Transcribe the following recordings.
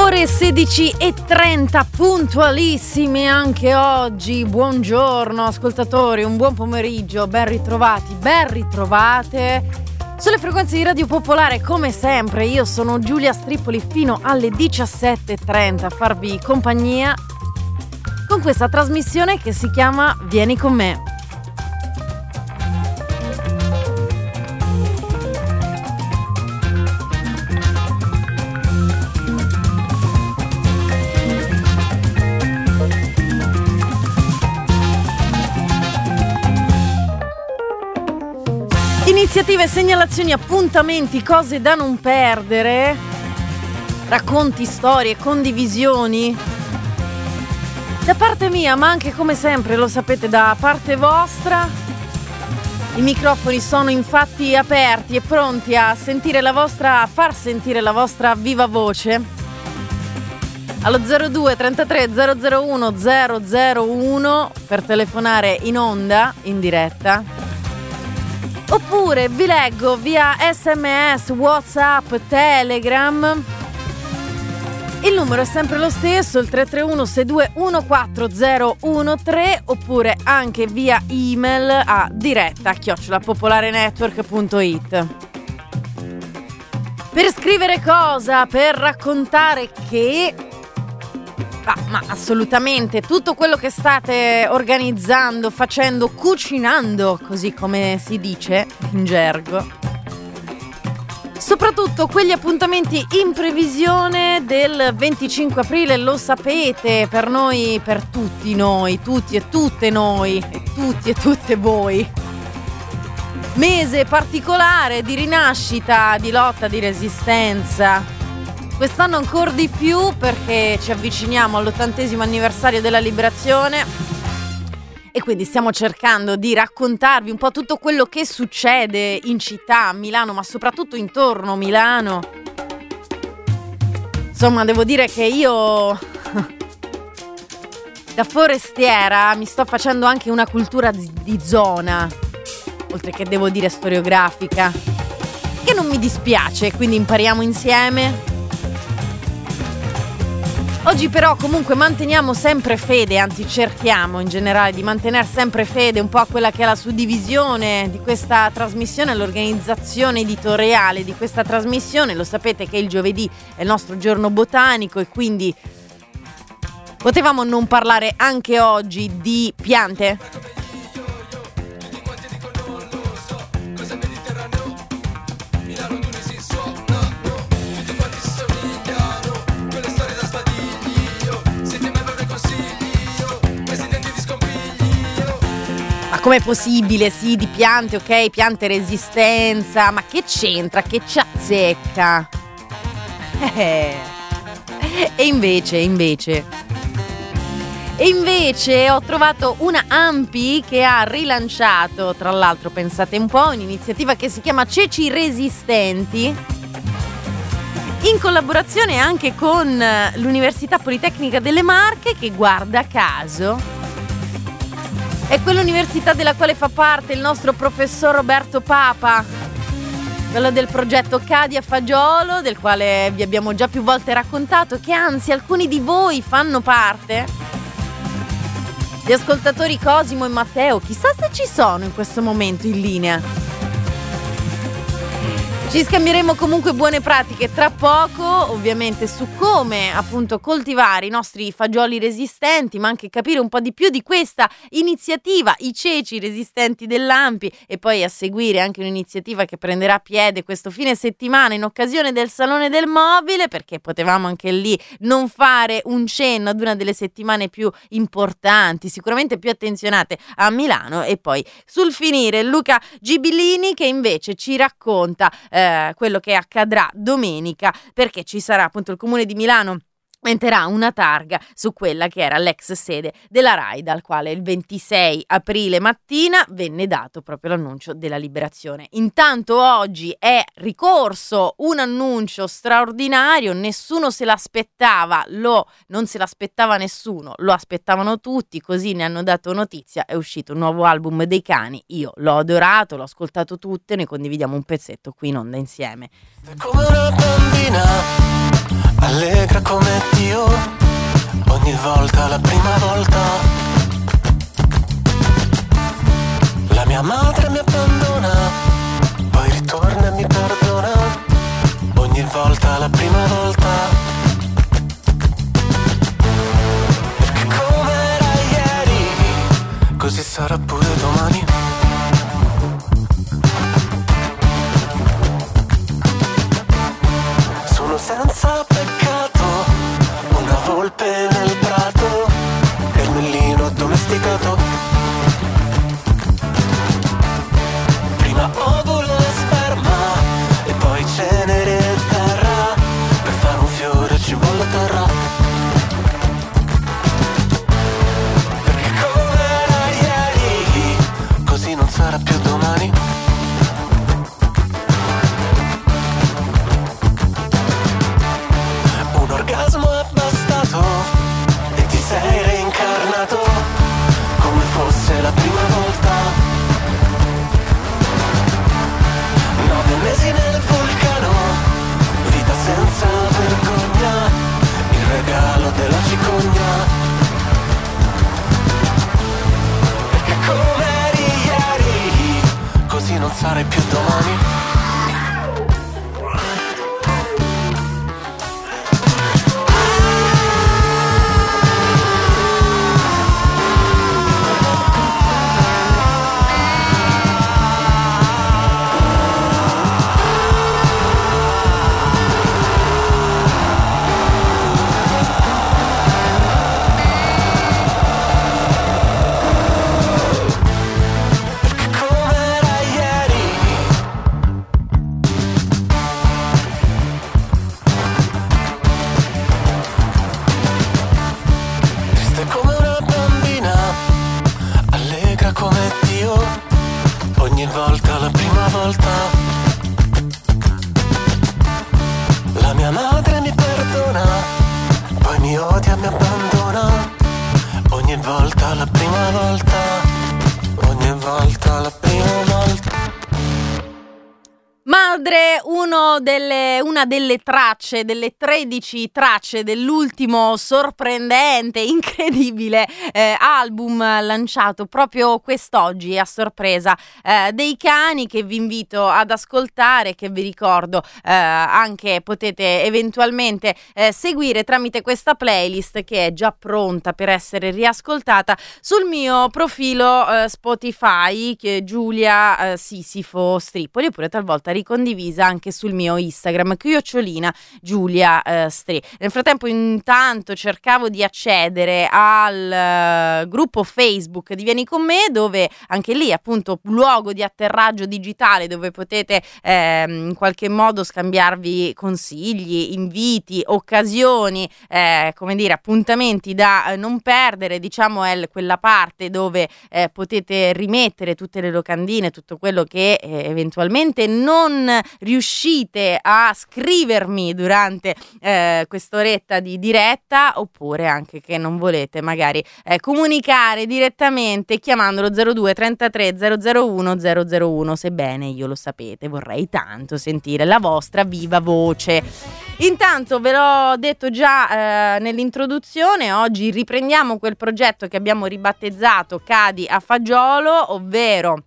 Ore 16:30, puntualissime anche oggi. Buongiorno ascoltatori, un buon pomeriggio, ben ritrovati, ben ritrovate sulle frequenze di Radio Popolare. Come sempre io sono Giulia Strippoli fino alle 17:30 a farvi compagnia con questa trasmissione che si chiama Vieni con me. Iniziative, segnalazioni, appuntamenti, cose da non perdere, racconti, storie, condivisioni da parte mia, ma anche come sempre lo sapete da parte vostra. I microfoni sono infatti aperti e pronti a far sentire la vostra viva voce allo 02 33 001 001 per telefonare in onda, in diretta. Oppure vi leggo via SMS, WhatsApp, Telegram. Il numero è sempre lo stesso, il 331-6214-013, oppure anche via email a diretta@popolarenetwork.it. Per scrivere cosa? Per raccontare che... ma assolutamente tutto quello che state organizzando, facendo, cucinando, così come si dice in gergo. Soprattutto quegli appuntamenti in previsione del 25 aprile, lo sapete, per noi, per tutti noi, tutti e tutte noi, e tutti e tutte voi. Mese particolare di rinascita, di lotta, di resistenza. Quest'anno ancora di più perché ci avviciniamo all'80° anniversario della liberazione e quindi stiamo cercando di raccontarvi un po' tutto quello che succede in città, a Milano, ma soprattutto intorno a Milano. Insomma, devo dire che io da forestiera mi sto facendo anche una cultura di zona, oltre che devo dire storiografica, che non mi dispiace, quindi impariamo insieme. Oggi però comunque manteniamo sempre fede, anzi cerchiamo in generale di mantenere sempre fede un po' a quella che è la suddivisione di questa trasmissione, l'organizzazione editoriale di questa trasmissione. Lo sapete che il giovedì è il nostro giorno botanico e quindi potevamo non parlare anche oggi di piante? Com'è possibile? Sì, di piante, ok, piante resistenza, ma che c'entra? Che ci azzecca? E invece ho trovato una ANPI che ha rilanciato, tra l'altro, pensate un po', un'iniziativa che si chiama Ceci Resistenti, in collaborazione anche con l'Università Politecnica delle Marche, che guarda caso è quell'università della quale fa parte il nostro professor Roberto Papa, quello del progetto Cadi a Fagiolo, del quale vi abbiamo già più volte raccontato, che anzi alcuni di voi fanno parte. Gli ascoltatori Cosimo e Matteo, chissà se ci sono in questo momento in linea. Ci scambieremo comunque buone pratiche tra poco, ovviamente, su come appunto coltivare i nostri fagioli resistenti, ma anche capire un po' di più di questa iniziativa, i ceci resistenti dell'ANPI, e poi a seguire anche un'iniziativa che prenderà piede questo fine settimana in occasione del Salone del Mobile, perché potevamo anche lì non fare un cenno ad una delle settimane più importanti, sicuramente più attenzionate a Milano. E poi sul finire Luca Gibilini, che invece ci racconta quello che accadrà domenica, perché ci sarà appunto il Comune di Milano metterà una targa su quella che era l'ex sede della RAI, dal quale il 26 aprile mattina venne dato proprio l'annuncio della liberazione. Intanto oggi è ricorso un annuncio straordinario, nessuno se l'aspettava, non se l'aspettava nessuno, lo aspettavano tutti, così ne hanno dato notizia. È uscito un nuovo album dei Cani, io l'ho adorato, l'ho ascoltato tutto e ne condividiamo un pezzetto qui in onda insieme. Come una bambina, allegra come senza peccato, una volpe nel prato, ermellino addomesticato. Prima ovulo e sperma, e poi cenere e terra, per fare un fiore ci vuole terra. Perché come era ieri, così non sarà più domani. Un orgasmo è bastato e ti sei reincarnato come fosse la prima volta. 9 mesi nel vulcano, vita senza vergogna, il regalo della cicogna. Perché come eri ieri, così non sarai più domani. Ogni volta la prima volta. La mia madre mi perdona, poi mi odia, mi abbandona. Ogni volta la prima volta. Ogni volta la prima volta. Madre, una delle tracce, delle 13 tracce dell'ultimo sorprendente, incredibile album lanciato proprio quest'oggi a sorpresa dei Cani, che vi invito ad ascoltare, che vi ricordo anche potete eventualmente seguire tramite questa playlist che è già pronta per essere riascoltata sul mio profilo Spotify, che è Giulia Sisifo Stripoli, oppure talvolta ricondivisa anche sul mio Instagram @Giulia Stri. Nel frattempo intanto cercavo di accedere al gruppo Facebook di Vieni con me, dove anche lì appunto luogo di atterraggio digitale, dove potete in qualche modo scambiarvi consigli, inviti, occasioni, come dire, appuntamenti da non perdere. Diciamo è quella parte dove potete rimettere tutte le locandine, tutto quello che eventualmente non riuscite a scrivermi durante quest'oretta di diretta, oppure anche che non volete magari comunicare direttamente chiamandolo 02 33 001 001, sebbene io lo sapete, vorrei tanto sentire la vostra viva voce. Intanto ve l'ho detto già nell'introduzione, oggi riprendiamo quel progetto che abbiamo ribattezzato Cadi a fagiolo, ovvero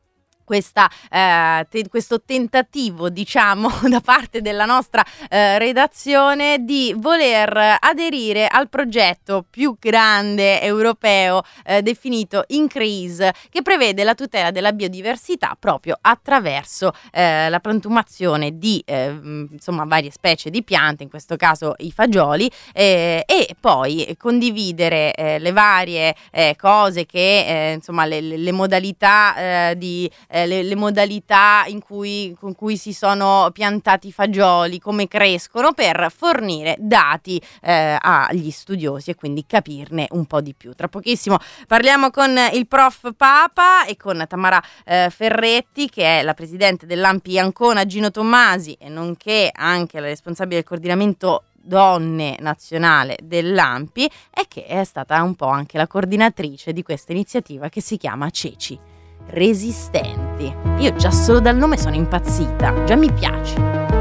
questo tentativo, diciamo, da parte della nostra redazione di voler aderire al progetto più grande europeo definito INCREASE, che prevede la tutela della biodiversità proprio attraverso la piantumazione di insomma varie specie di piante, in questo caso i fagioli, e poi condividere le varie cose che insomma le modalità le modalità con cui si sono piantati i fagioli, come crescono, per fornire dati agli studiosi e quindi capirne un po' di più. Tra pochissimo parliamo con il prof Papa e con Tamara Ferretti, che è la presidente dell'ANPI Ancona Gino Tommasi e nonché anche la responsabile del coordinamento donne nazionale dell'ANPI, e che è stata un po' anche la coordinatrice di questa iniziativa che si chiama Ceci Resistenti. Io già solo dal nome sono impazzita, già mi piace.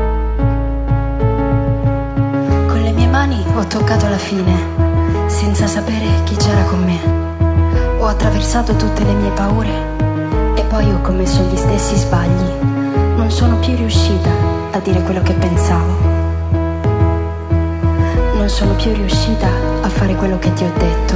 Con le mie mani ho toccato la fine, senza sapere chi c'era con me. Ho attraversato tutte le mie paure e poi ho commesso gli stessi sbagli. Non sono più riuscita a dire quello che pensavo. Non sono più riuscita a fare quello che ti ho detto,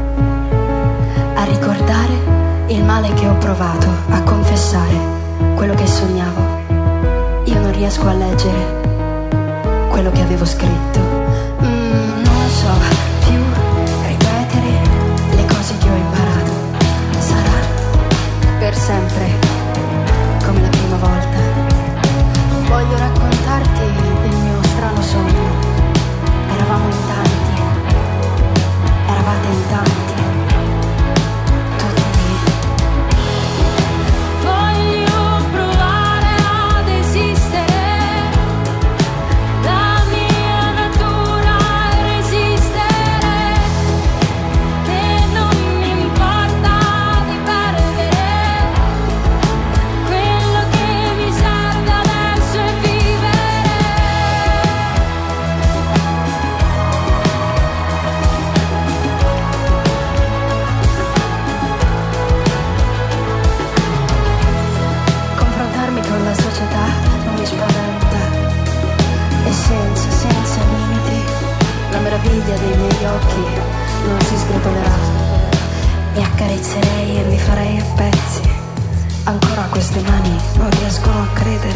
a ricordare il male che ho provato, a confessare quello che sognavo. Io non riesco a leggere quello quello che avevo scritto. Non so più ripetere le cose che ho imparato. Sarà per sempre come la prima volta. Voglio raccontarti del mio strano sogno. Eravamo in tanti, eravate in tanti. Meraviglia dei miei occhi non si sgretolerà. Mi accarezzerei e mi farei a pezzi. Ancora queste mani non riescono a credere.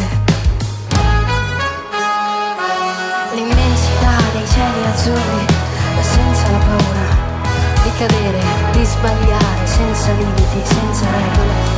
L'immensità dei cieli azzurri senza la paura di cadere, di sbagliare, senza limiti, senza regole.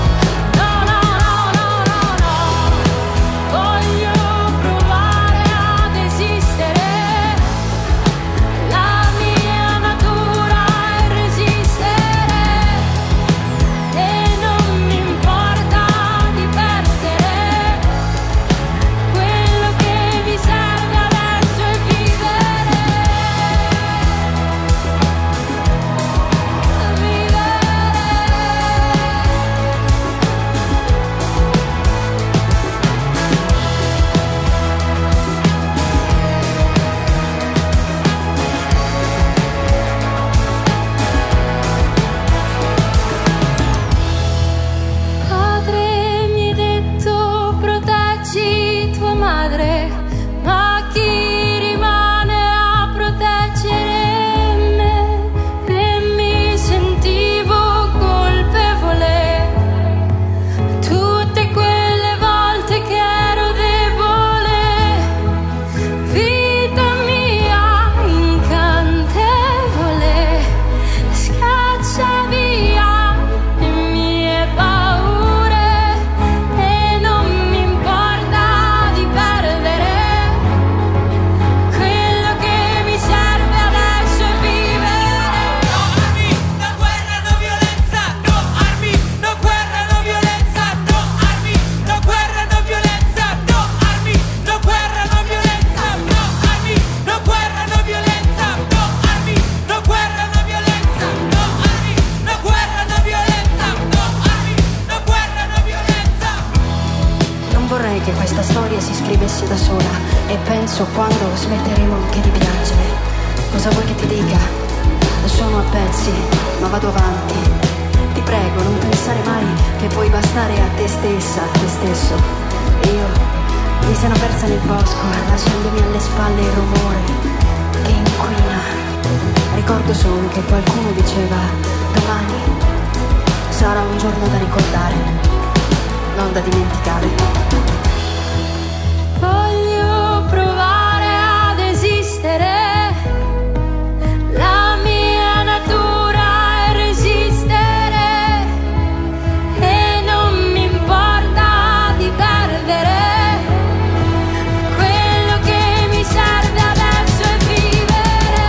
Da sola e penso quando smetteremo anche di piangere. Cosa vuoi che ti dica? Sono a pezzi, ma vado avanti. Ti prego, non pensare mai che puoi bastare a te stessa, a te stesso. Io mi sono persa nel bosco, lasciandomi alle spalle il rumore che inquina. Ricordo solo che qualcuno diceva: domani sarà un giorno da ricordare, non da dimenticare. Voglio provare ad esistere, la mia natura è resistere e non mi importa di perdere. Quello che mi serve adesso è vivere.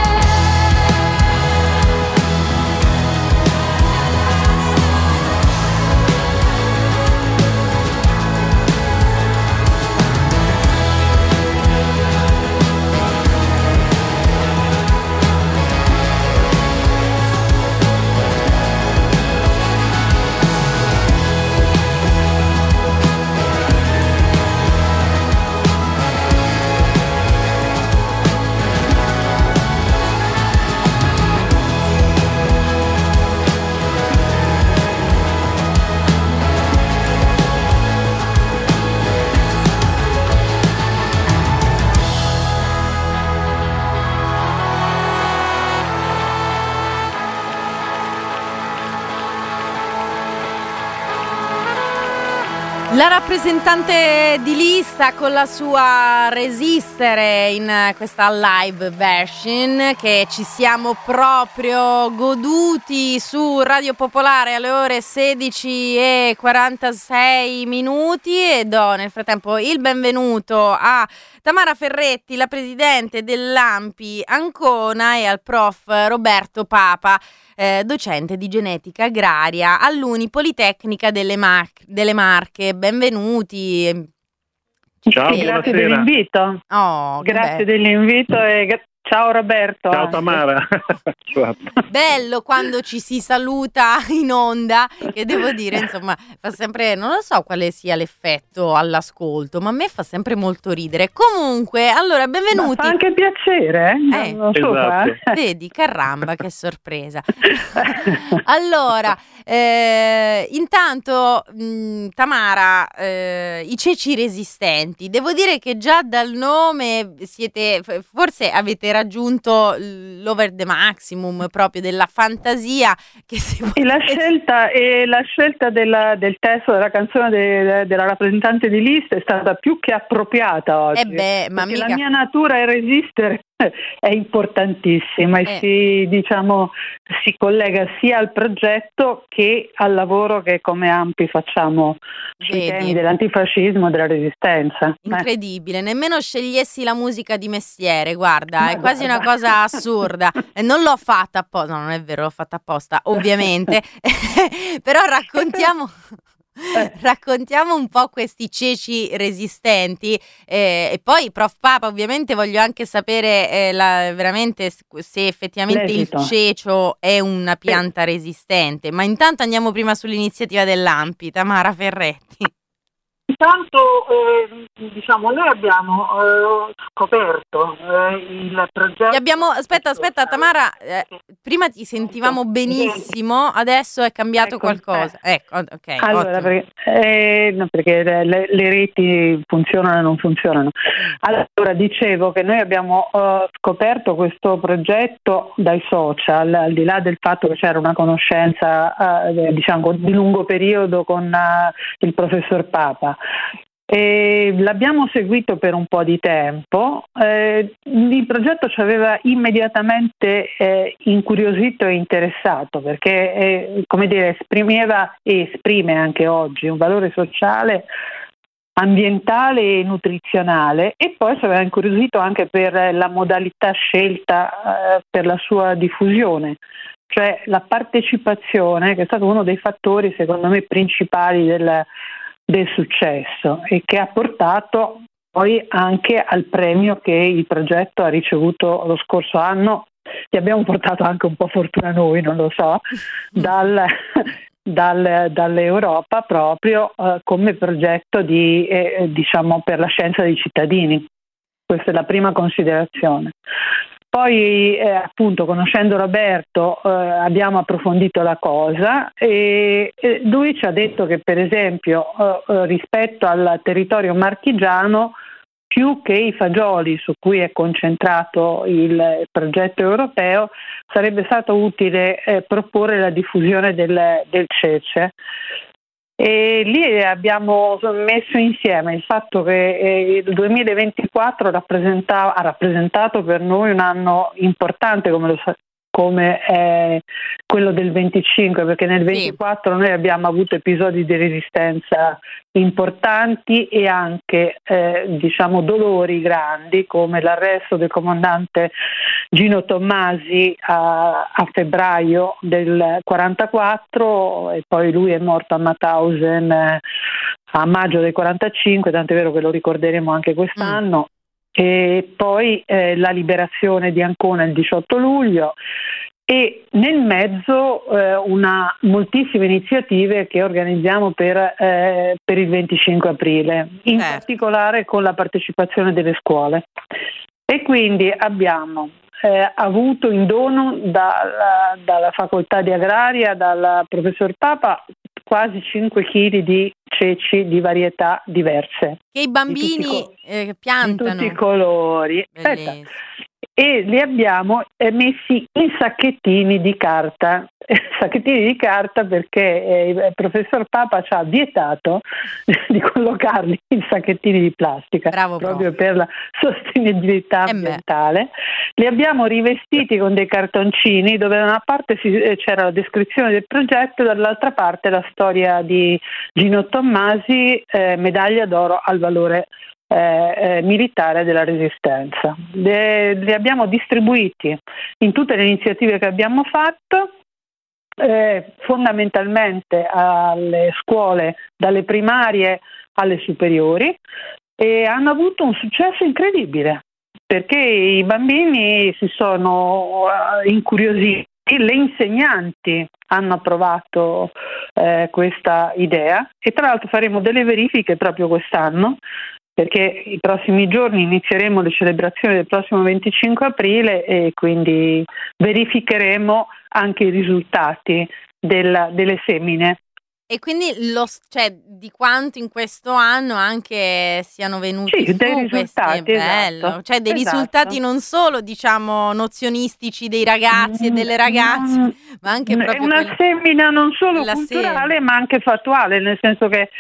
La rappresentante di lista con la sua Resistere in questa live version che ci siamo proprio goduti su Radio Popolare alle ore 16:46 e do nel frattempo il benvenuto a Tamara Ferretti, la presidente dell'ANPI Ancona, e al prof Roberto Papa, docente di genetica agraria all'Uni Politecnica delle Marche. Benvenuti. Ciao, grazie buonasera. dell'invito. Oh, Grazie dell'invito e ciao Roberto. Ciao Tamara. Bello quando ci si saluta in onda, che devo dire, insomma, fa sempre, non lo so quale sia l'effetto all'ascolto, ma a me fa sempre molto ridere. Comunque, allora, benvenuti. Ma fa anche piacere, non so esatto. Vedi, caramba, che sorpresa. Allora, intanto, Tamara, i ceci resistenti, devo dire che già dal nome forse avete raggiunto l'over the maximum proprio della fantasia che si E la scelta del testo della canzone della rappresentante di lista è stata più che appropriata oggi. ma mica... La mia natura è resistere è importantissima e si collega sia al progetto che al lavoro che come ANPI facciamo sui temi dell'antifascismo e della resistenza. Incredibile, nemmeno scegliessi la musica di mestiere, guarda, è quasi una cosa assurda. Non l'ho fatta apposta, no, non è vero, l'ho fatta apposta, ovviamente, però raccontiamo un po' questi ceci resistenti e poi, prof Papa, ovviamente voglio anche sapere veramente se effettivamente l'esito. Il cecio è una pianta resistente, ma intanto andiamo prima sull'iniziativa dell'ANPI, Tamara Ferretti. Intanto noi abbiamo scoperto il progetto. Aspetta Tamara, prima ti sentivamo benissimo, adesso è cambiato qualcosa. Ecco, ok. Allora, perché le reti funzionano e non funzionano. Allora, dicevo che noi abbiamo scoperto questo progetto dai social, al di là del fatto che c'era una conoscenza di lungo periodo con il professor Papa. L'abbiamo seguito per un po' di tempo. Il progetto ci aveva immediatamente incuriosito e interessato perché esprimeva e esprime anche oggi un valore sociale, ambientale e nutrizionale, e poi ci aveva incuriosito anche per la modalità scelta per la sua diffusione, cioè la partecipazione, che è stato uno dei fattori secondo me principali del successo e che ha portato poi anche al premio che il progetto ha ricevuto lo scorso anno. Ti abbiamo portato anche un po' fortuna noi, non lo so, dall'Europa proprio come progetto per la scienza dei cittadini. Questa è la prima considerazione. Poi appunto, conoscendo Roberto, abbiamo approfondito la cosa e lui ci ha detto che, per esempio, rispetto al territorio marchigiano, più che i fagioli su cui è concentrato il progetto europeo, sarebbe stato utile proporre la diffusione del cece. E lì abbiamo messo insieme il fatto che il 2024 ha rappresentato per noi un anno importante come quello del 25, perché nel 24 noi abbiamo avuto episodi di resistenza importanti e anche dolori grandi, come l'arresto del comandante Gino Tommasi a febbraio del 44 e poi lui è morto a Mauthausen a maggio del 45, tant'è vero che lo ricorderemo anche quest'anno. E poi la liberazione di Ancona il 18 luglio e nel mezzo moltissime iniziative che organizziamo per il 25 aprile, in particolare con la partecipazione delle scuole. E quindi abbiamo avuto in dono dalla facoltà di agraria, dal professor Papa, quasi 5 kg di ceci di varietà diverse. Che i bambini piantano. Di tutti i colori. e li abbiamo messi in sacchettini di carta. Sacchettini di carta perché il professor Papa ci ha vietato di collocarli in sacchettini di plastica. Bravo, proprio per la sostenibilità ambientale. Li abbiamo rivestiti con dei cartoncini dove da una parte c'era la descrizione del progetto e dall'altra parte la storia di Gino Tommasi, medaglia d'oro al valore militare della Resistenza. Li abbiamo distribuiti in tutte le iniziative che abbiamo fatto, fondamentalmente alle scuole dalle primarie alle superiori, e hanno avuto un successo incredibile perché i bambini si sono incuriositi, le insegnanti hanno approvato questa idea e tra l'altro faremo delle verifiche proprio quest'anno, perché i prossimi giorni inizieremo le celebrazioni del prossimo 25 aprile e quindi verificheremo anche i risultati delle semine. E quindi cioè, di quanto in questo anno anche siano venuti su dei risultati, questi, bello. Esatto, cioè dei risultati non solo diciamo nozionistici dei ragazzi e delle ragazze, ma anche proprio una semina non solo culturale ma anche fattuale, nel senso che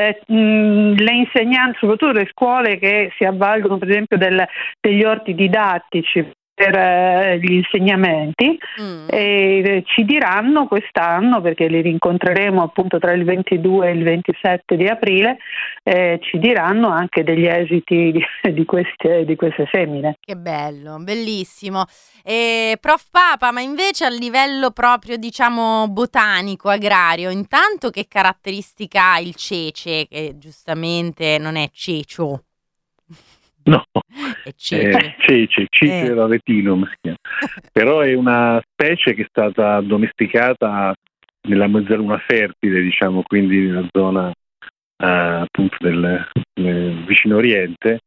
le insegnanti, soprattutto le scuole che si avvalgono per esempio degli orti didattici per gli insegnamenti, e ci diranno quest'anno, perché li rincontreremo appunto tra il 22 e il 27 di aprile, ci diranno anche degli esiti di queste semine. Che bello, bellissimo. Prof Papa, ma invece a livello proprio diciamo botanico, agrario, intanto che caratteristica ha il cece, che giustamente non è cecio? No, è cece. Cicera retinum si chiama. Però è una specie che è stata addomesticata nella mezzaluna fertile, diciamo, quindi nella zona appunto del vicino Oriente,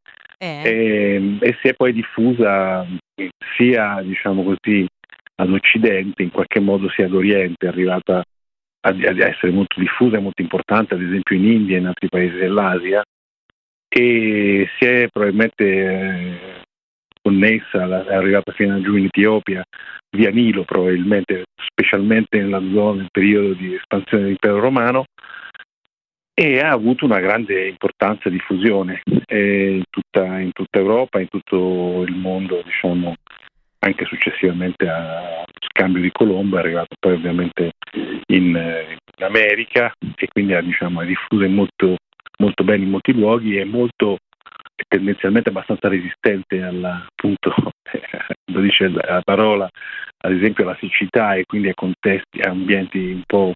e si è poi diffusa sia, diciamo così, ad Occidente, in qualche modo sia ad Oriente, è arrivata a essere molto diffusa e molto importante, ad esempio in India e in altri paesi dell'Asia, e si è probabilmente connessa, è arrivata fino giù in Etiopia via Nilo, probabilmente, specialmente nella zona del periodo di espansione dell'impero romano, e ha avuto una grande importanza e diffusione in tutta Europa, in tutto il mondo, diciamo, anche successivamente allo scambio di Colombo, è arrivato poi ovviamente in America, e quindi è diffusa molto bene in molti luoghi, è tendenzialmente abbastanza resistente appunto, lo dice la parola, ad esempio alla siccità, e quindi a contesti, a ambienti un po'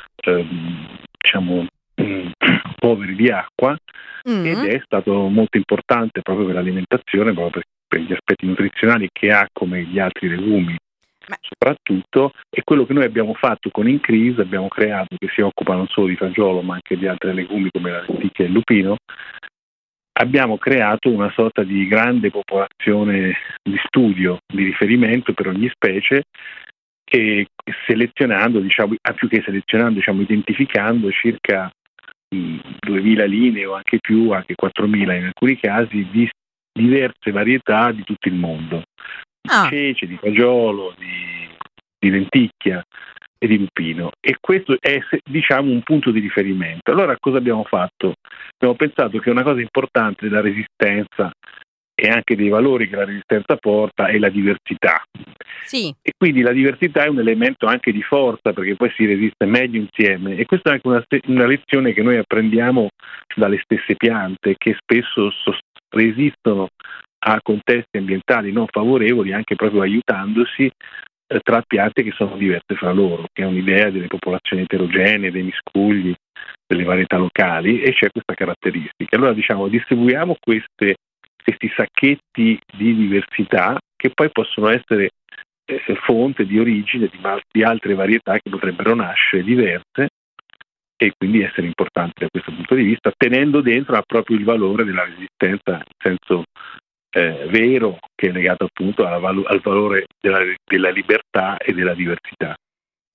poveri di acqua, ed è stato molto importante proprio per l'alimentazione, proprio per gli aspetti nutrizionali che ha come gli altri legumi. Soprattutto è quello che noi abbiamo fatto con Increase, abbiamo creato, che si occupa non solo di fagiolo ma anche di altri legumi come la lenticchia e il lupino. Abbiamo creato una sorta di grande popolazione di studio, di riferimento per ogni specie, e selezionando, identificando circa 2.000 linee o anche più, anche 4.000 in alcuni casi, di diverse varietà di tutto il mondo. Di cece, di fagiolo, di lenticchia e di lupino, e questo è un punto di riferimento. Allora cosa abbiamo fatto? Abbiamo pensato che una cosa importante della resistenza e anche dei valori che la resistenza porta è la diversità. Sì. E quindi la diversità è un elemento anche di forza, perché poi si resiste meglio insieme, e questa è anche una lezione che noi apprendiamo dalle stesse piante, che spesso resistono a contesti ambientali non favorevoli, anche proprio aiutandosi tra piante che sono diverse fra loro, che è un'idea delle popolazioni eterogenee, dei miscugli, delle varietà locali, e c'è questa caratteristica. Allora distribuiamo questi sacchetti di diversità, che poi possono essere fonte di origine di altre varietà che potrebbero nascere diverse, e quindi essere importanti da questo punto di vista, tenendo dentro proprio il valore della resistenza in senso vero, che è legato appunto al valore della libertà e della diversità.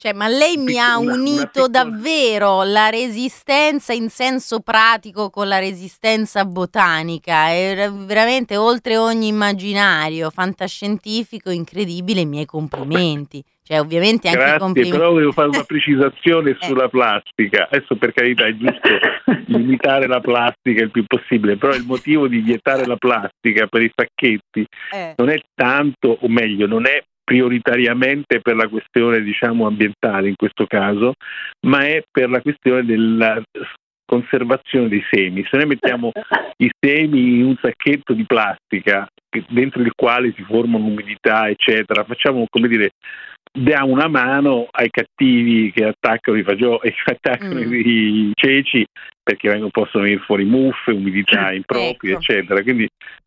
Cioè, ma lei mi ha unito davvero la resistenza in senso pratico con la resistenza botanica, è veramente oltre ogni immaginario, fantascientifico, incredibile, i miei complimenti. Cioè, ovviamente anche i complimenti. Grazie, però volevo fare una precisazione sulla plastica. Adesso, per carità, è giusto limitare la plastica il più possibile, però il motivo di vietare la plastica per i sacchetti non è tanto, o meglio, non è prioritariamente per la questione, diciamo, ambientale in questo caso, ma è per la questione della conservazione dei semi. Se noi mettiamo i semi in un sacchetto di plastica dentro il quale si formano umidità, eccetera, facciamo, come dire, diamo una mano ai cattivi che attaccano i fagioli, che attaccano i ceci, perché possono venire fuori muffe, umidità improprie, eccetera. Quindi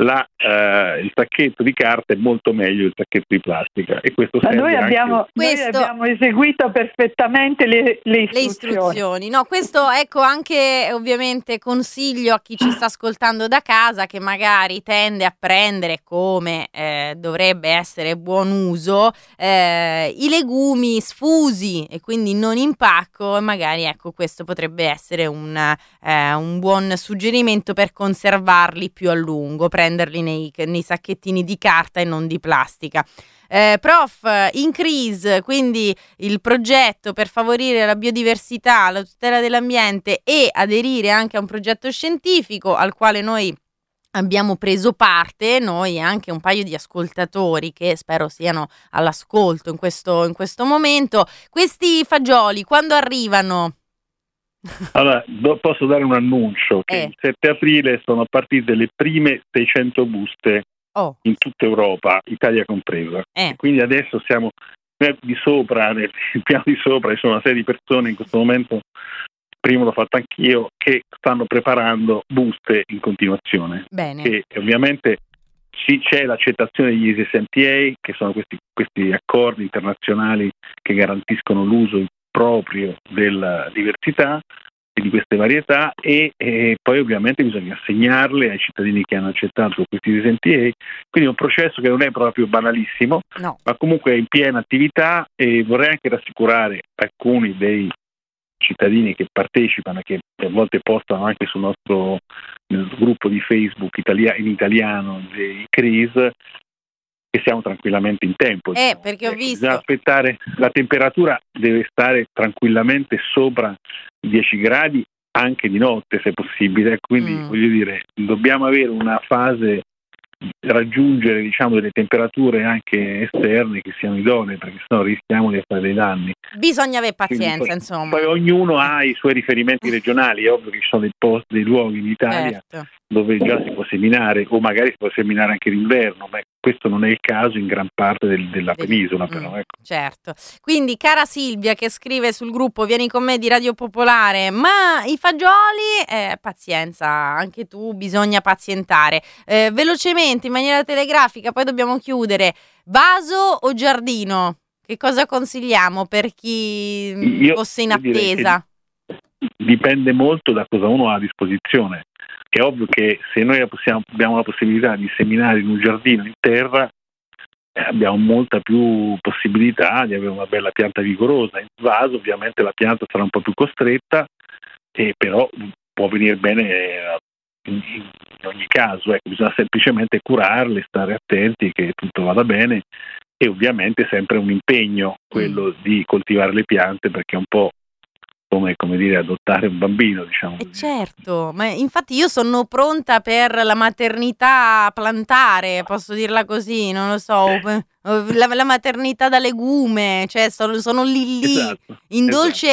il sacchetto di carta è molto meglio del sacchetto di plastica, e questo serve noi abbiamo eseguito perfettamente le istruzioni. No, questo, ecco, anche ovviamente consiglio a chi ci sta ascoltando da casa, che magari tende a prendere, come dovrebbe essere buon uso, i legumi sfusi e quindi non in pacco, e magari, ecco, questo potrebbe essere un buon suggerimento per conservarli più a lungo, prenderli nei sacchettini di carta e non di plastica. Prof, Increase, quindi il progetto per favorire la biodiversità, la tutela dell'ambiente, e aderire anche a un progetto scientifico al quale noi abbiamo preso parte, noi e anche un paio di ascoltatori che spero siano all'ascolto in questo momento. Questi fagioli quando arrivano? Allora, posso dare un annuncio che il 7 aprile sono partite le prime 600 buste in tutta Europa, Italia compresa. Quindi adesso siamo di sopra, nel piano di sopra, ci sono una serie di persone in questo momento, prima l'ho fatto anch'io, che stanno preparando buste in continuazione. Bene. E ovviamente c'è l'accettazione degli SMPA, che sono questi accordi internazionali che garantiscono l'uso proprio della diversità e di queste varietà, e poi ovviamente bisogna assegnarle ai cittadini che hanno accettato questi SMPA, quindi è un processo che non è proprio banalissimo, ma comunque è in piena attività, e vorrei anche rassicurare alcuni dei cittadini che partecipano, che a volte postano anche sul nostro gruppo di Facebook in italiano dei CRIS, che siamo tranquillamente in tempo. Perché ho visto. Bisogna aspettare, la temperatura deve stare tranquillamente sopra 10 gradi anche di notte, se possibile, quindi voglio dire, dobbiamo avere una fase, raggiungere, diciamo, delle temperature anche esterne che siano idonee, perché sennò rischiamo di fare dei danni. Bisogna avere pazienza, insomma. Poi ognuno ha i suoi riferimenti regionali, è ovvio che ci sono dei luoghi in Italia dove già si può seminare, o magari si può seminare anche d'inverno, ma questo non è il caso in gran parte della penisola, però. Ecco. Certo. Quindi, cara Silvia, che scrive sul gruppo Vieni con me di Radio Popolare, ma i fagioli, pazienza, anche tu bisogna pazientare. Velocemente, in maniera telegrafica, poi dobbiamo chiudere. Vaso o giardino? Che cosa consigliamo per chi fosse in attesa? Dipende molto da cosa uno ha a disposizione. È ovvio che se noi abbiamo la possibilità di seminare in un giardino in terra, abbiamo molta più possibilità di avere una bella pianta vigorosa. In vaso ovviamente la pianta sarà un po' più costretta, però può venire bene in ogni caso. Ecco, bisogna semplicemente curarle, stare attenti che tutto vada bene, e ovviamente sempre un impegno quello di coltivare le piante, perché è un po' come dire adottare un bambino, diciamo. Certo, ma infatti io sono pronta per la maternità plantare, posso dirla così, non lo so, la maternità da legume, cioè sono lì esatto, in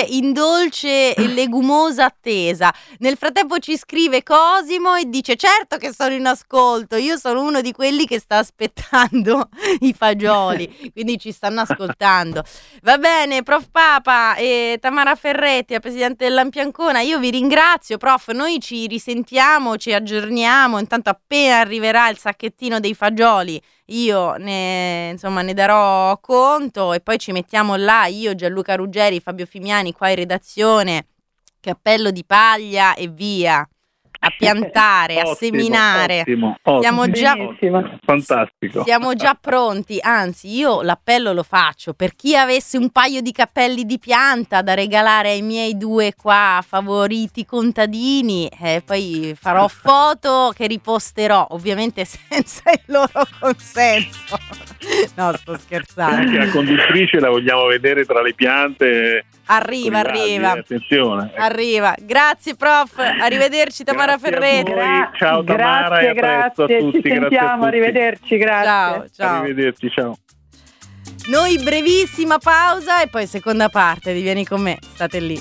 dolce e legumosa attesa. Nel frattempo ci scrive Cosimo e dice: certo che sono in ascolto, io sono uno di quelli che sta aspettando i fagioli, quindi ci stanno ascoltando. Va bene, Prof Papa e Tamara Ferretti, presidente dell'Ampiancona, io vi ringrazio. Prof, noi ci risentiamo, ci aggiorniamo, intanto appena arriverà il sacchettino dei fagioli io ne darò conto, e poi ci mettiamo là, io, Gianluca Ruggeri, Fabio Fimiani qua in redazione, cappello di paglia e via. a piantare, a seminare. Ottimo. Siamo già, fantastico. Siamo già pronti, anzi io l'appello lo faccio per chi avesse un paio di cappelli di pianta da regalare ai miei 2 qua favoriti contadini, poi farò foto che riposterò, ovviamente senza il loro consenso. No, sto scherzando. Anche la conduttrice la vogliamo vedere tra le piante. Arriva. Attenzione. Arriva. Grazie prof, arrivederci Tamara Ferretti. Ciao Tamara, grazie, a tutti. Ci sentiamo, arrivederci, grazie. Ciao. Arrivederci, ciao. Noi brevissima pausa e poi seconda parte di Vieni con me, state lì.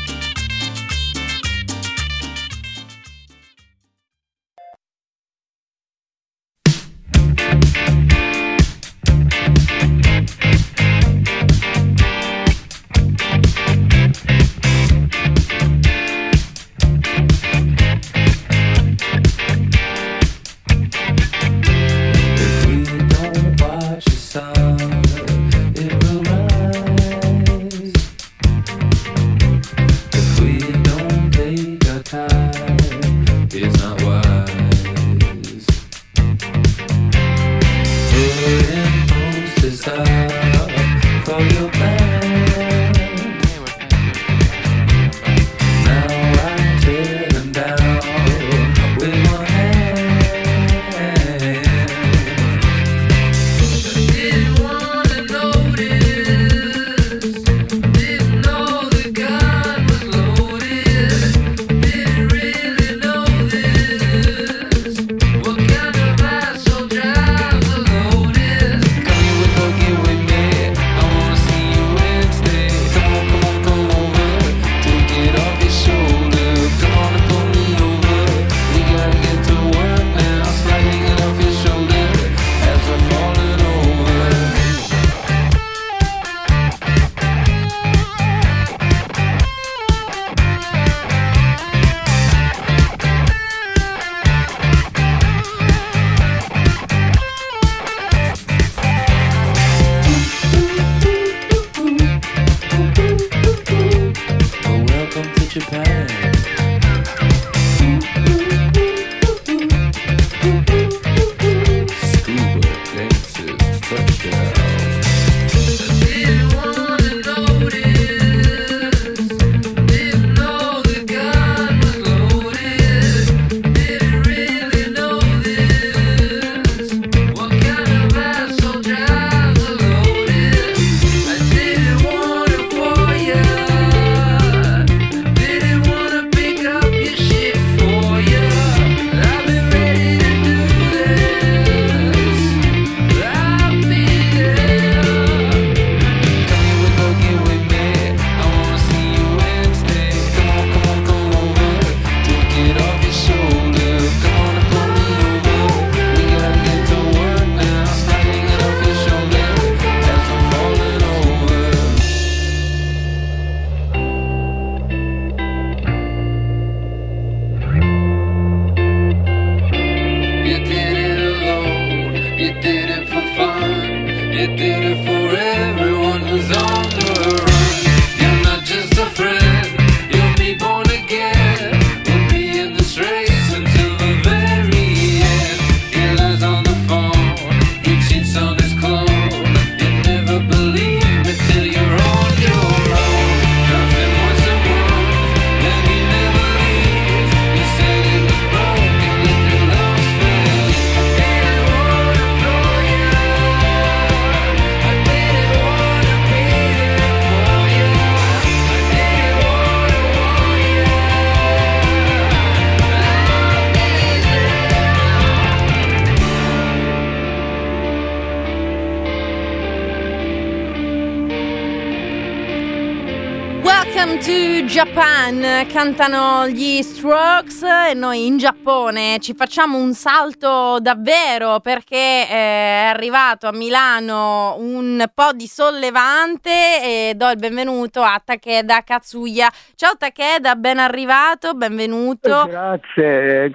Welcome to Japan, cantano gli Strokes e noi in Giappone ci facciamo un salto davvero perché è arrivato a Milano un po' di sollevante e do il benvenuto a Takeda Katsuya. Ciao Takeda, ben arrivato, benvenuto. Grazie.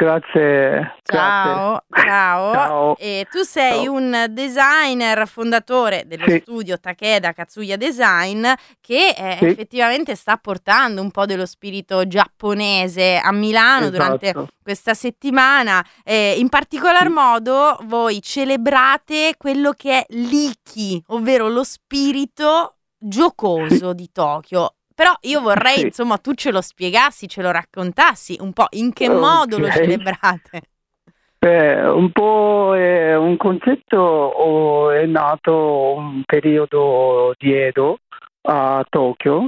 Ciao. E tu sei un designer fondatore dello studio Takeda Katsuya Design che effettivamente sta sta portando un po' dello spirito giapponese a Milano durante questa settimana. In particolar modo voi celebrate quello che è l'Iki, ovvero lo spirito giocoso di Tokyo. Però io vorrei, insomma, tu ce lo spiegassi, ce lo raccontassi un po' in che modo lo celebrate. Un po' è un concetto è nato un periodo di Edo a Tokyo.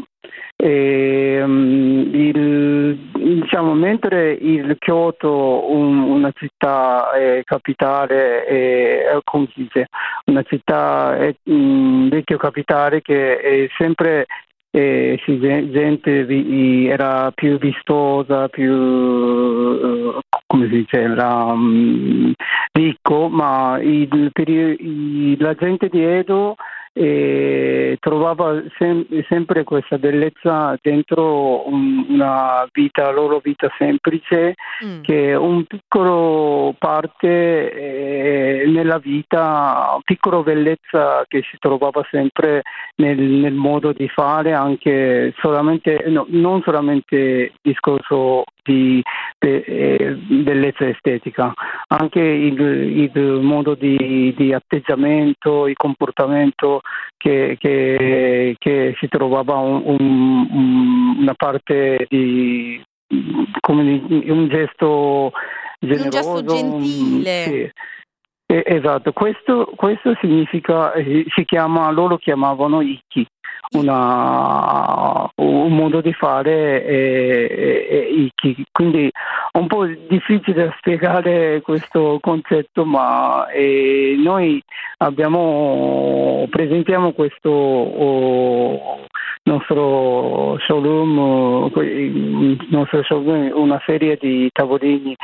Diciamo, mentre il Kyoto, una città capitale, come si dice, una città vecchio capitale che è sempre gente era più vistosa, più come si dice, era ricco, ma la gente di Edo trovava sempre questa bellezza dentro una loro vita semplice, che un piccolo parte nella vita, piccolo bellezza che si trovava sempre nel modo di fare, anche non solamente discorso di bellezza estetica, anche il modo di atteggiamento, il comportamento che si trovava una parte di come un gesto generoso, un gesto gentile. Sì. Esatto, questo significa, loro chiamavano Iki, un modo di fare Iki, quindi è un po' difficile da spiegare questo concetto, ma noi presentiamo questo nostro showroom, una serie di tavolini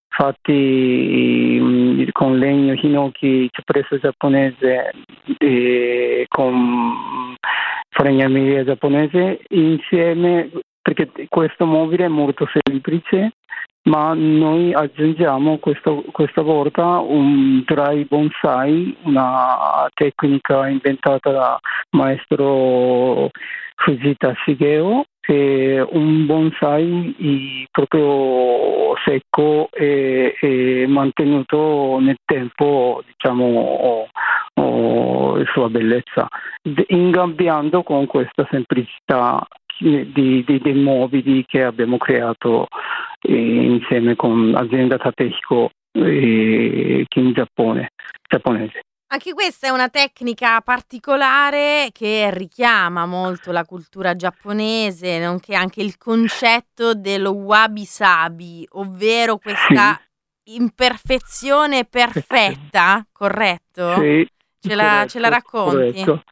fatti con legno hinoki presso giapponese e con falegnameria giapponese insieme, perché questo mobile è molto semplice, ma noi aggiungiamo questa volta un dry bonsai, una tecnica inventata da maestro Fujita Shigeo, che un bonsai proprio secco e mantenuto nel tempo, diciamo, la sua bellezza, ingabbiando con questa semplicità dei mobili che abbiamo creato insieme con l'azienda Tatehiko che in giapponese. Anche questa è una tecnica particolare che richiama molto la cultura giapponese, nonché anche il concetto dello wabi-sabi, ovvero questa imperfezione perfetta, corretto? Sì, ce la racconti? Corretto.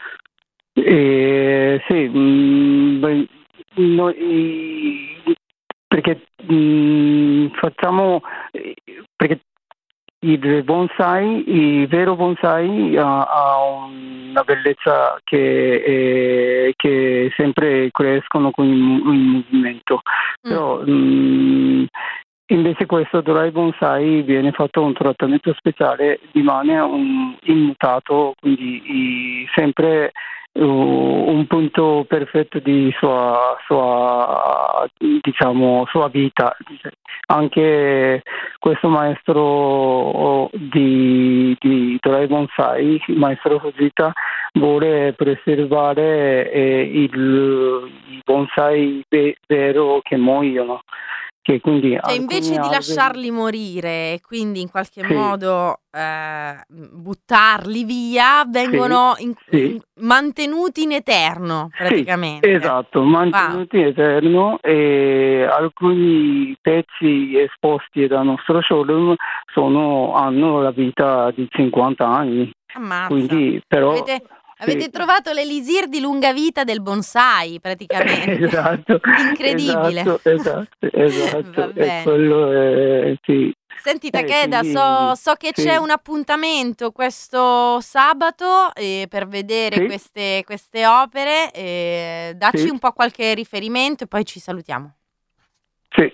Noi perché perché il vero bonsai ha una bellezza che sempre crescono con il movimento, però invece questo dry bonsai viene fatto un trattamento speciale, rimane immutato, quindi sempre un punto perfetto di sua vita. Anche questo maestro di dry bonsai, il maestro Fujita, vuole preservare i bonsai vero che muoiono. Che quindi invece di lasciarli morire e quindi in qualche modo buttarli via, vengono mantenuti in eterno praticamente. Sì, esatto, mantenuti in eterno, e alcuni pezzi esposti dal nostro showroom hanno la vita di 50 anni. Ammazza. Quindi, però, Avete trovato l'elisir di lunga vita del bonsai, praticamente. Esatto. Incredibile. Esatto. Va bene. Quello sì. Senti Takeda, so che c'è un appuntamento questo sabato per vedere queste opere. Dacci un po' qualche riferimento e poi ci salutiamo. Sì,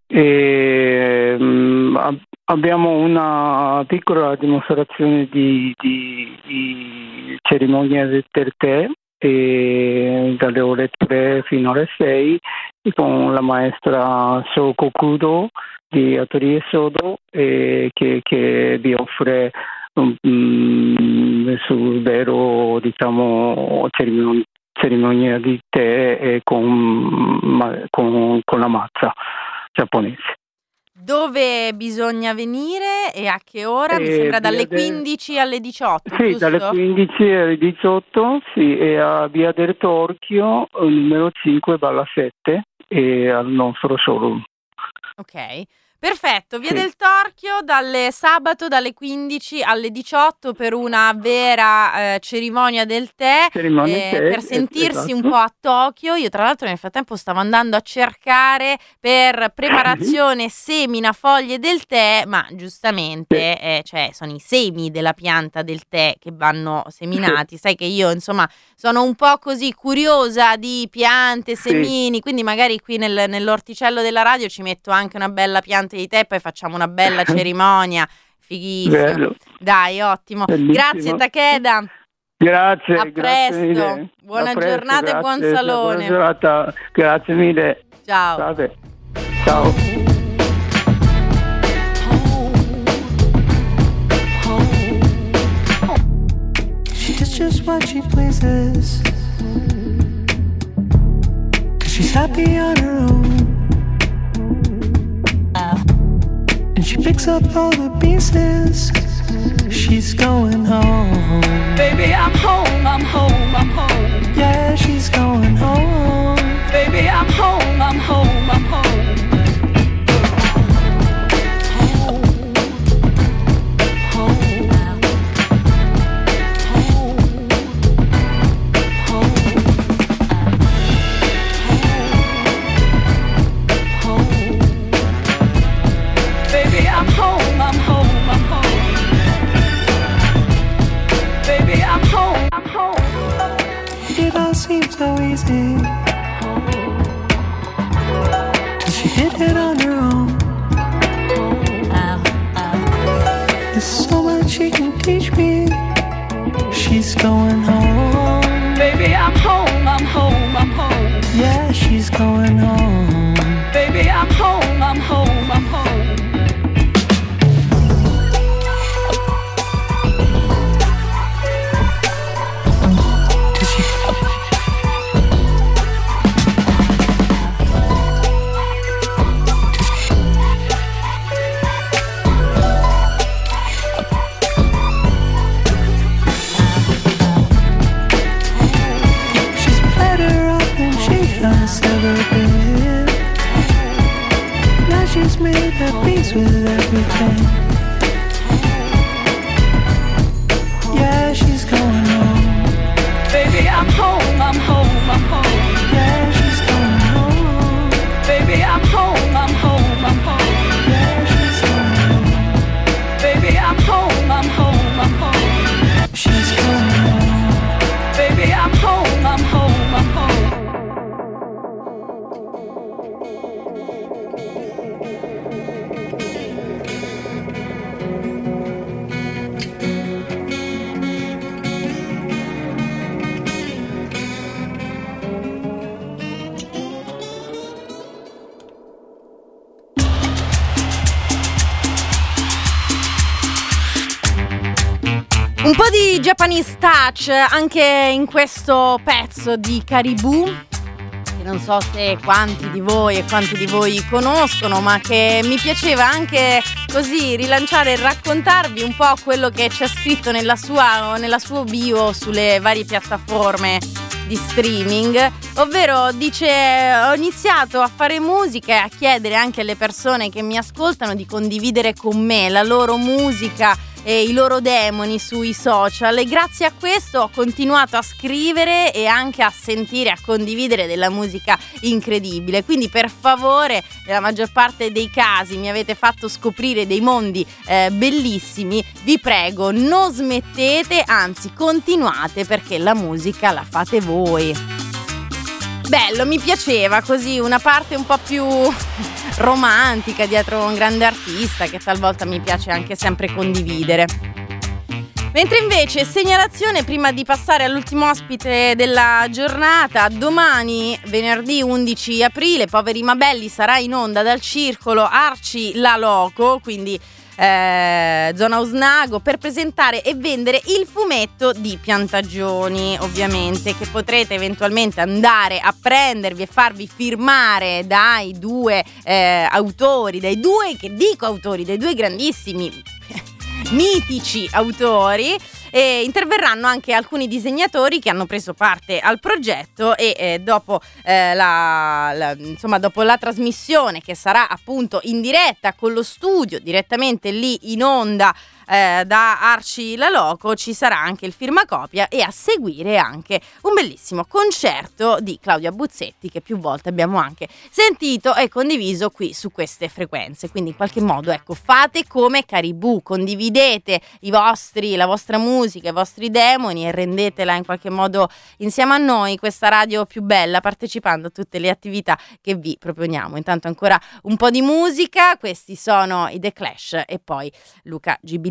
abbiamo una piccola dimostrazione di cerimonia del tè dalle ore 3 fino alle 6 con la maestra Shoko Kudo di Atelier Sodo, che vi offre sul vero, diciamo, cerimonia di tè con la mazza giapponese. Dove bisogna venire e a che ora? Mi sembra dalle 15 alle 18, sì, giusto? dalle 15 alle 18, sì, e a Via del Torchio, numero 5/7, e al nostro showroom. Ok, perfetto. Via Sì. del Torchio sabato dalle 15 alle 18 per una vera cerimonia del tè, per sentirsi un esatto. po' a Tokyo. Io tra l'altro nel frattempo stavo andando a cercare per preparazione semina foglie del tè, ma giustamente cioè sono i semi della pianta del tè che vanno seminati. Sai che io insomma sono un po' così curiosa di piante, semini, quindi magari qui nell'orticello della radio ci metto anche una bella pianta di tè e poi facciamo una bella cerimonia. Fighissimo. Bello. Dai, ottimo. Bellissimo. Grazie Takeda. Grazie, A grazie presto. mille. Buona A presto, giornata e buon grazie, salone. Buona giornata. Grazie mille. Ciao. Salve. Ciao. She's just what she pleases, 'cause she's happy on her own, and she picks up all the pieces. She's going home. Baby, I'm home, I'm home, I'm home. Yeah, she's going home. Baby, I'm home, I'm home, I'm home. Baby, I'm home, I'm home, I'm home. Baby, I'm home, I'm home. It all seems so easy, 'cause she did it on her own. There's so much she can teach me. She's going home. Baby, I'm home, I'm home, I'm home. Yeah, she's going home. Baby, I'm home, I'm home, I'm home. She's better off than she has ever been. Now she's made at peace with everything. Yeah, she's going home. Baby, I'm home, I'm home, I'm home. Yeah, she's going home. Baby, I'm home, I'm home, I'm home. Yeah, she's going home. Baby, I'm home, I'm home, I'm home. She's going home. Baby, I'm home, I'm home, I'm home. Un po' di Japanese touch anche in questo pezzo di Caribou, che non so se quanti di voi e quanti di voi conoscono, ma che mi piaceva anche così rilanciare e raccontarvi un po' quello che c'è scritto nella sua bio sulle varie piattaforme di streaming, ovvero dice: ho iniziato a fare musica e a chiedere anche alle persone che mi ascoltano di condividere con me la loro musica e i loro demoni sui social, e grazie a questo ho continuato a scrivere e anche a sentire, a condividere della musica incredibile. Quindi per favore, nella maggior parte dei casi mi avete fatto scoprire dei mondi bellissimi, vi prego non smettete, anzi continuate, perché la musica la fate voi. Bello, mi piaceva così una parte un po' più romantica dietro un grande artista che talvolta mi piace anche sempre condividere. Mentre invece segnalazione prima di passare all'ultimo ospite della giornata: domani venerdì 11 aprile Poveri ma Belli sarà in onda dal circolo Arci La Loco, quindi zona Osnago, per presentare e vendere il fumetto di Piantagioni, ovviamente, che potrete eventualmente andare a prendervi e farvi firmare dai due autori, dai due grandissimi mitici autori. E interverranno anche alcuni disegnatori che hanno preso parte al progetto e dopo dopo la trasmissione, che sarà appunto in diretta con lo studio direttamente lì in onda da Arci La Loco, ci sarà anche il firmacopia e a seguire anche un bellissimo concerto di Claudia Buzzetti, che più volte abbiamo anche sentito e condiviso qui su queste frequenze. Quindi in qualche modo, ecco, fate come Caribou, condividete la vostra musica, i vostri demoni, e rendetela in qualche modo insieme a noi questa radio più bella, partecipando a tutte le attività che vi proponiamo. Intanto ancora un po' di musica, questi sono i The Clash e poi Luca Gibillini.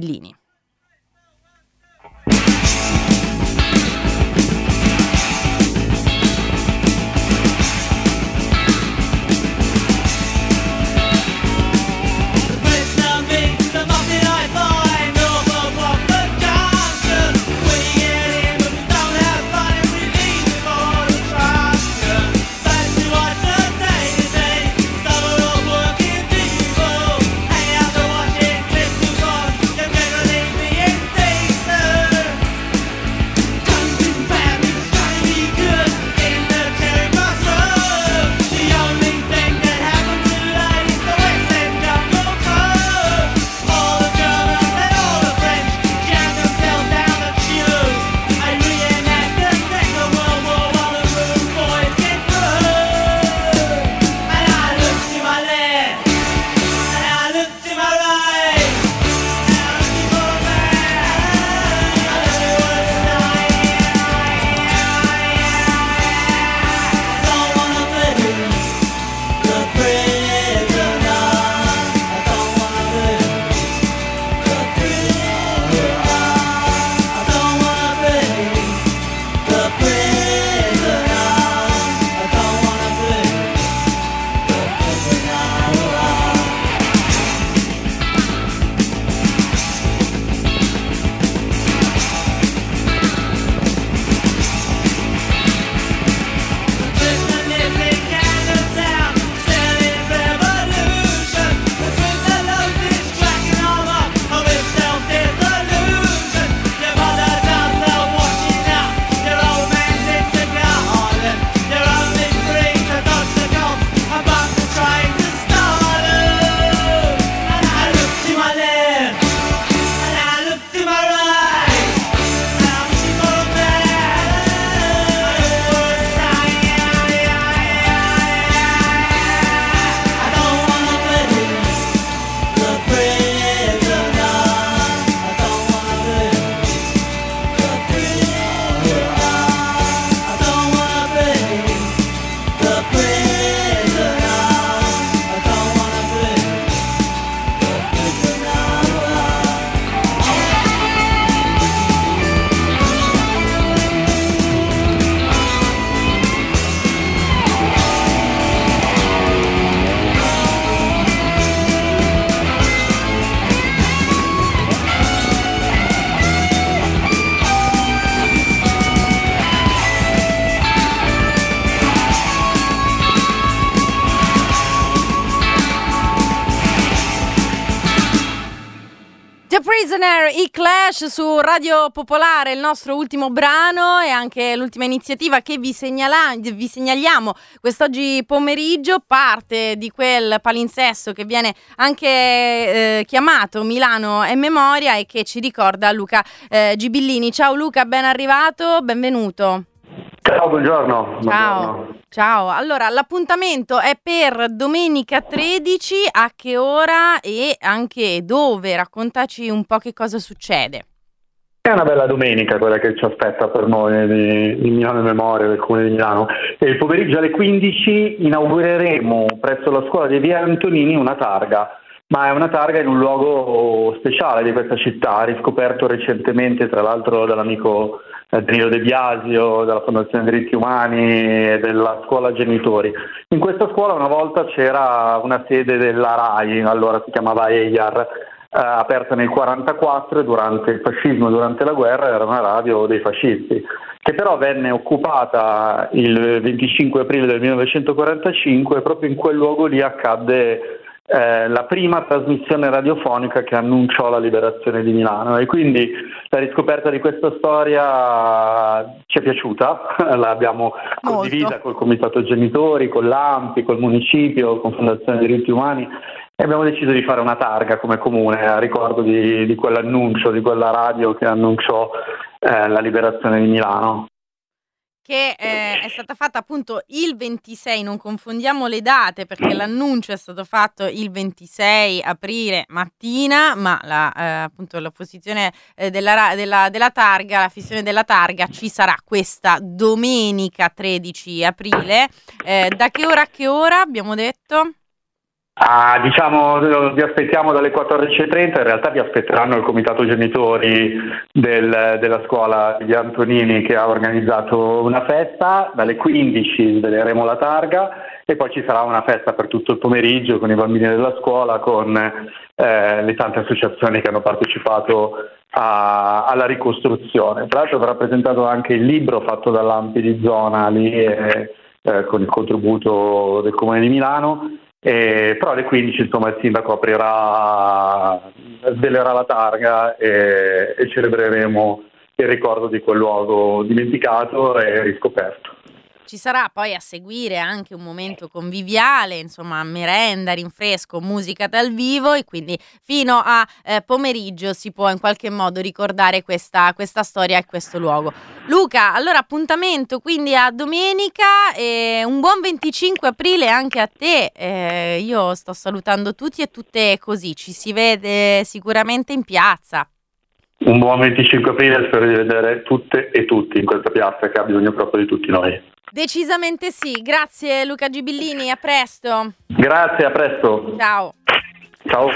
Prisoner, i Clash su Radio Popolare, il nostro ultimo brano e anche l'ultima iniziativa che vi segnaliamo quest'oggi pomeriggio, parte di quel palinsesto che viene anche chiamato Milano è Memoria e che ci ricorda Luca Gibillini. Ciao Luca, ben arrivato, benvenuto. Ciao, buongiorno. Ciao. Allora, l'appuntamento è per domenica 13, a che ora e anche dove? Raccontaci un po' che cosa succede. È una bella domenica quella che ci aspetta per noi di Milano in Memoria del Comune di Milano. E il pomeriggio alle 15 inaugureremo presso la scuola di Via Antonini una targa ma è una targa in un luogo speciale di questa città, riscoperto recentemente tra l'altro dall'amico Danilo De Biasio, della Fondazione Diritti Umani e della scuola genitori. In questa scuola una volta c'era una sede della RAI, allora si chiamava EIAR, aperta nel 1944 e durante il fascismo, durante la guerra, era una radio dei fascisti, che però venne occupata il 25 aprile del 1945 e proprio in quel luogo lì accadde la prima trasmissione radiofonica che annunciò la liberazione di Milano, e quindi la riscoperta di questa storia ci è piaciuta, l'abbiamo condivisa col Comitato Genitori, con l'ANPI, col Municipio, con Fondazione Diritti Umani, e abbiamo deciso di fare una targa come comune a ricordo di quell'annuncio, di quella radio che annunciò la liberazione di Milano. Che è stata fatta appunto il 26, non confondiamo le date perché l'annuncio è stato fatto il 26 aprile mattina, ma appunto la posizione della targa, la fissione della targa ci sarà questa domenica 13 aprile. Da che ora a che ora abbiamo detto? Diciamo, vi aspettiamo dalle 14.30, in realtà vi aspetteranno il Comitato Genitori della scuola di Antonini, che ha organizzato una festa. Dalle 15 sveleremo la targa e poi ci sarà una festa per tutto il pomeriggio con i bambini della scuola, con le tante associazioni che hanno partecipato alla ricostruzione. Tra l'altro verrà presentato anche il libro fatto dall'ANPI di zona lì, con il contributo del Comune di Milano. Però alle 15 insomma il sindaco svelerà la targa e celebreremo il ricordo di quel luogo dimenticato e riscoperto. Ci sarà poi a seguire anche un momento conviviale, insomma merenda, rinfresco, musica dal vivo, e quindi fino a pomeriggio si può in qualche modo ricordare questa storia e questo luogo. Luca, allora appuntamento quindi a domenica, e un buon 25 aprile anche a te. Io sto salutando tutti e tutte così, ci si vede sicuramente in piazza. Un buon 25 aprile, spero di vedere tutte e tutti in questa piazza che ha bisogno proprio di tutti noi. Decisamente sì, grazie Luca Gibillini, a presto. Grazie, a presto. Ciao. Ciao.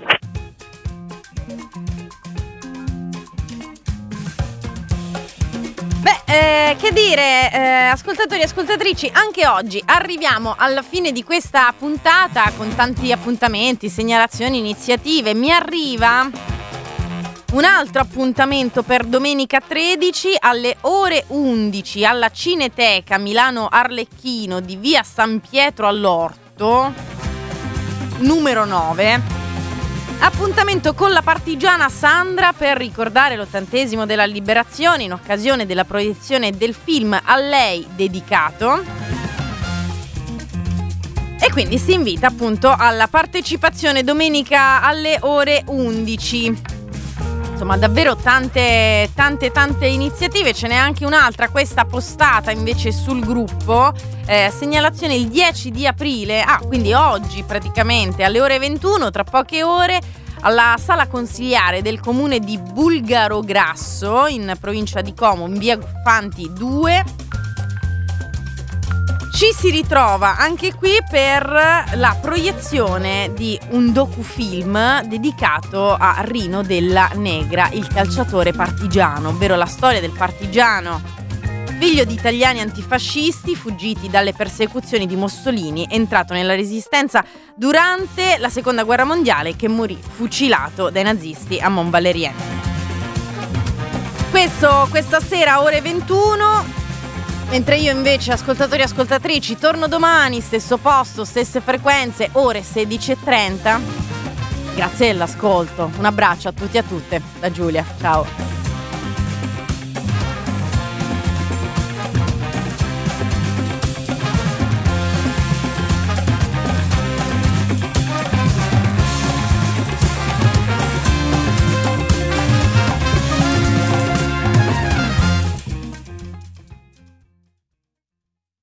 Che dire, ascoltatori e ascoltatrici, anche oggi arriviamo alla fine di questa puntata con tanti appuntamenti, segnalazioni, iniziative. Mi arriva un altro appuntamento per domenica 13 alle ore 11 alla Cineteca Milano Arlecchino di via San Pietro all'Orto, numero 9. Appuntamento con la partigiana Sandra per ricordare l'80° della liberazione in occasione della proiezione del film a lei dedicato. E quindi si invita appunto alla partecipazione domenica alle ore 11. Insomma, davvero tante iniziative. Ce n'è anche un'altra, questa postata invece sul gruppo, segnalazione il 10 di aprile, quindi oggi praticamente alle ore 21, tra poche ore, alla sala consiliare del comune di Bulgarograsso in provincia di Como, in via Fanti 2. Ci si ritrova anche qui per la proiezione di un docufilm dedicato a Rino Della Negra, il calciatore partigiano, ovvero la storia del partigiano, figlio di italiani antifascisti fuggiti dalle persecuzioni di Mussolini, entrato nella resistenza durante la Seconda Guerra Mondiale, che morì fucilato dai nazisti a Mont Valérien. Questa sera ore 21. Mentre io invece, ascoltatori e ascoltatrici, torno domani, stesso posto, stesse frequenze, ore 16:30. Grazie dell'ascolto. Un abbraccio a tutti e a tutte da Giulia. Ciao.